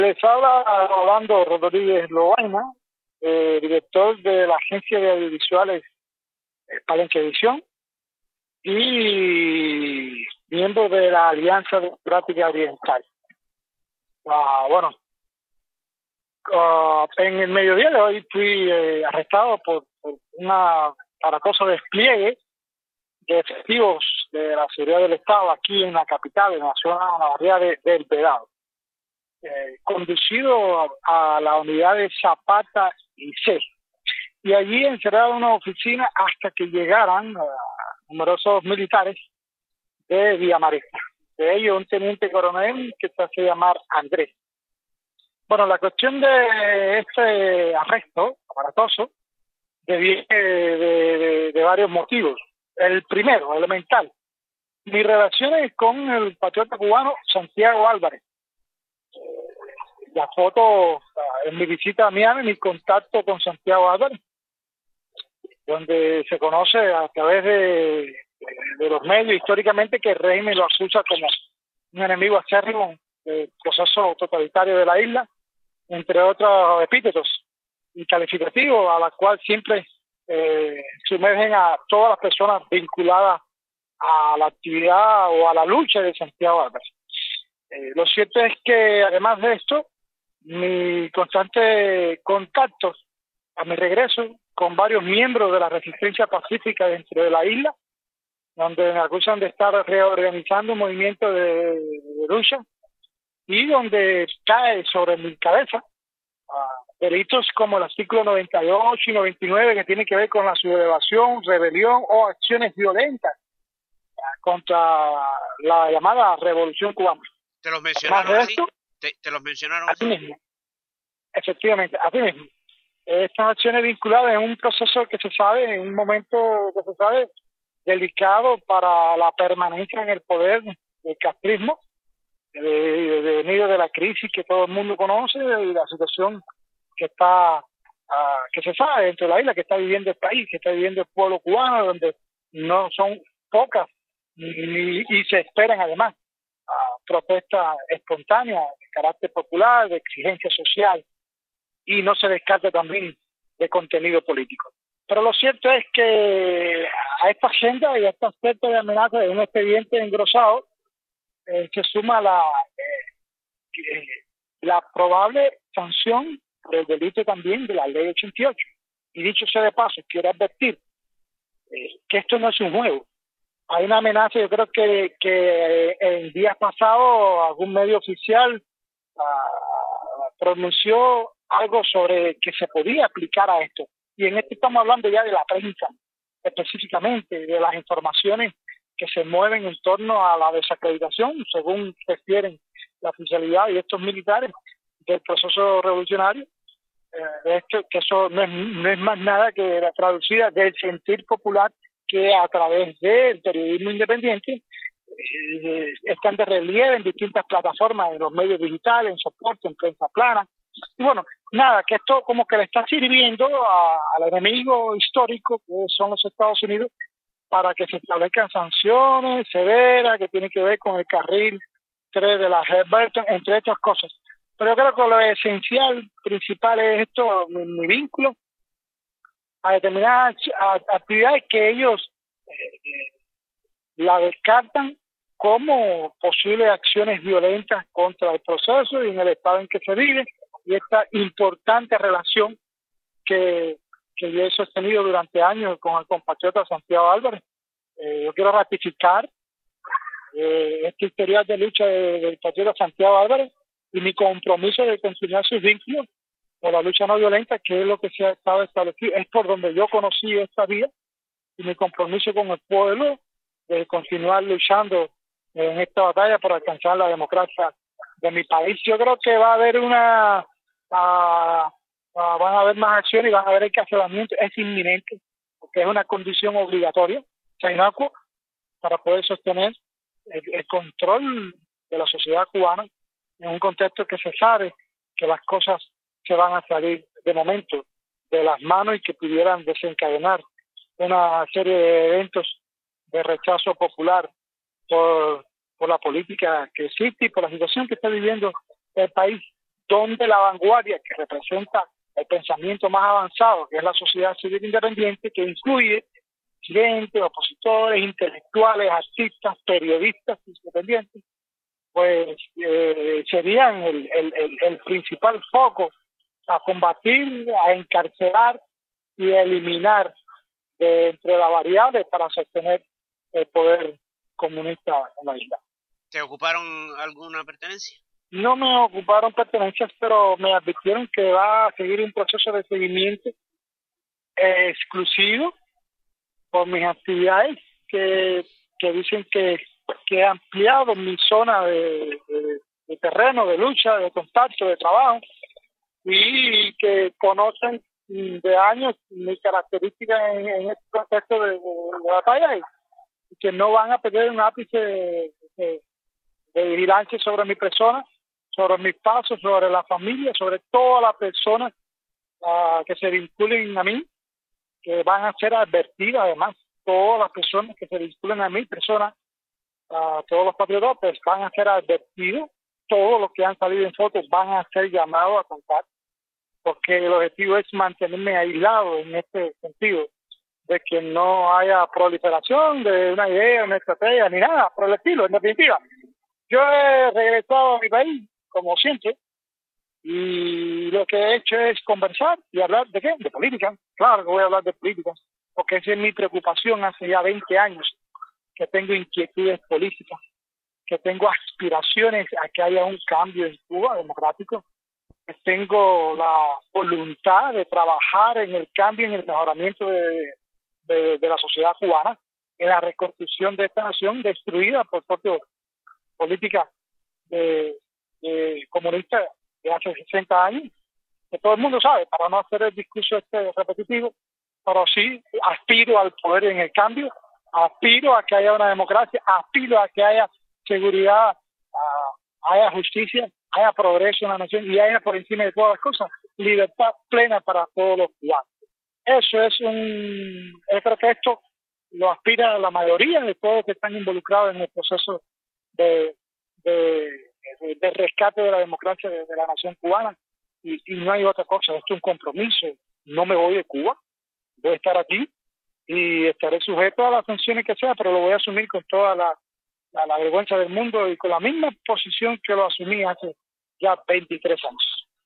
Les habla Rolando Rodríguez Loaina, director de la Agencia de Audiovisuales Palenque Edición y miembro de la Alianza Democrática Oriental. En el mediodía de hoy fui arrestado por un aparatoso despliegue de efectivos de la seguridad del Estado aquí en la capital, en la zona, en la barriada del Vedado. Conducido a la unidad de Zapata y C. Y allí encerrado en una oficina hasta que llegaran numerosos militares de Villamarín. De ellos un teniente coronel que se hace llamar Andrés. Bueno, la cuestión de este arresto aparatoso viene de varios motivos. El primero, elemental, mis relaciones con el patriota cubano Santiago Álvarez. La foto en mi visita a Miami, mi contacto con Santiago Álvarez, donde se conoce a través de los medios históricamente que el régimen lo acusa como un enemigo acérrimo del proceso totalitario de la isla, entre otros epítetos y calificativos a la cual siempre sumergen a todas las personas vinculadas a la actividad o a la lucha de Santiago Álvarez. Lo cierto es que además de esto, mi constante contacto a mi regreso con varios miembros de la resistencia pacífica dentro de la isla, donde me acusan de estar reorganizando un movimiento de lucha y donde cae sobre mi cabeza delitos como el artículo 98 y 99 que tienen que ver con la sublevación, rebelión o acciones violentas contra la llamada Revolución Cubana. ¿Te los mencionaron así? ¿Te los mencionaron así? Así mismo. Efectivamente, así mismo. Estas acciones vinculadas en un proceso que se sabe, en un momento que se sabe delicado para la permanencia en el poder del castrismo, venido de la crisis que todo el mundo conoce y la situación que está, que se sabe dentro de la isla, que está viviendo el país, que está viviendo el pueblo cubano, donde no son pocas y se esperan además protestas espontáneas de carácter popular, de exigencia social, y no se descarta también de contenido político. Pero lo cierto es que a esta agenda y a este aspecto de amenaza de un expediente engrosado se suma la probable sanción por el delito también de la ley 88. Y dicho sea de paso, quiero advertir que esto no es un juego. Hay una amenaza, yo creo que en días pasados algún medio oficial pronunció algo sobre que se podía aplicar a esto. Y en esto estamos hablando ya de la prensa, específicamente, de las informaciones que se mueven en torno a la desacreditación, según refieren la oficialidad y estos militares del proceso revolucionario. Esto, que eso no es más nada que la traducida del sentir popular que a través del periodismo independiente están de relieve en distintas plataformas, en los medios digitales, en soporte, en prensa plana. Y bueno, nada, que esto como que le está sirviendo al enemigo histórico que son los Estados Unidos para que se establezcan sanciones severas que tienen que ver con el carril 3 de la Herberton, entre otras cosas. Pero yo creo que lo esencial, principal es esto, mi vínculo a determinadas actividades que ellos la descartan como posibles acciones violentas contra el proceso y en el estado en que se vive, y esta importante relación que yo he sostenido durante años con el compatriota Santiago Álvarez. Yo quiero ratificar este historial de lucha del patriota Santiago Álvarez y mi compromiso de continuar sus vínculos por la lucha no violenta, que es lo que se ha estado establecido, es por donde yo conocí esta vía, y mi compromiso con el pueblo de continuar luchando en esta batalla por alcanzar la democracia de mi país. Yo creo que va a haber van a haber más acciones y van a haber encarcelamiento, es inminente, porque es una condición obligatoria, inacua, para poder sostener el control de la sociedad cubana en un contexto que se sabe que las cosas se van a salir de momento de las manos y que pudieran desencadenar una serie de eventos de rechazo popular por la política que existe y por la situación que está viviendo el país donde la vanguardia, que representa el pensamiento más avanzado, que es la sociedad civil independiente, que incluye disidentes, opositores, intelectuales, artistas, periodistas independientes, pues serían el principal foco a combatir, a encarcelar y a eliminar entre las variables para sostener el poder comunista en la isla. ¿Te ocuparon alguna pertenencia? No me ocuparon pertenencias, pero me advirtieron que va a seguir un proceso de seguimiento exclusivo por mis actividades, que dicen que he ampliado mi zona de terreno, de lucha, de contacto, de trabajo, y que conocen de años mis características en este contexto de batalla, y que no van a perder un ápice de vigilancia sobre mi persona, sobre mis pasos, sobre la familia, sobre todas las personas que se vinculen a mí, que van a ser advertidas. Además, todas las personas que se vinculen a mi persona, todos los patriotas van a ser advertidos, todos los que han salido en fotos van a ser llamados a contar, porque el objetivo es mantenerme aislado en este sentido, de que no haya proliferación de una idea, una estrategia, ni nada por el estilo. En definitiva, yo he regresado a mi país, como siempre, y lo que he hecho es conversar y hablar ¿de qué? De política. Claro que voy a hablar de política, porque esa es mi preocupación hace ya 20 años, que tengo inquietudes políticas, que tengo aspiraciones a que haya un cambio en Cuba democrático, que tengo la voluntad de trabajar en el cambio, en el mejoramiento de la sociedad cubana, en la reconstrucción de esta nación destruida por políticas comunistas de hace 60 años, que todo el mundo sabe, para no hacer el discurso repetitivo, pero sí aspiro al poder en el cambio, aspiro a que haya una democracia, aspiro a que haya seguridad, haya justicia, haya progreso en la nación y haya, por encima de todas las cosas, libertad plena para todos los cubanos. Eso es yo creo que esto lo aspira la mayoría de todos los que están involucrados en el proceso de rescate de la democracia de la nación cubana, y no hay otra cosa. Esto es un compromiso. No me voy de Cuba, voy a estar aquí y estaré sujeto a las sanciones que sea, pero lo voy a asumir con toda la vergüenza del mundo y con la misma posición que lo asumí hace ya 23 años.